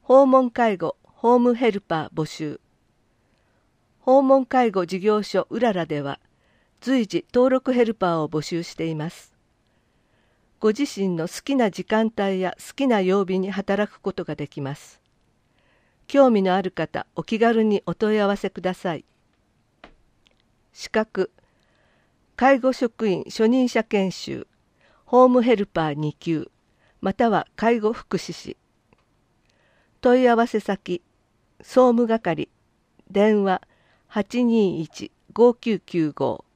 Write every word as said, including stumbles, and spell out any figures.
訪問介護ホームヘルパー募集。訪問介護事業所うららでは随時登録ヘルパーを募集しています。ご自身の好きな時間帯や好きな曜日に働くことができます。興味のある方、お気軽にお問い合わせください。資格、介護職員初任者研修、ホームヘルパーに級、または介護福祉士。問い合わせ先、総務係、電話 はちにーいち ごきゅうきゅうご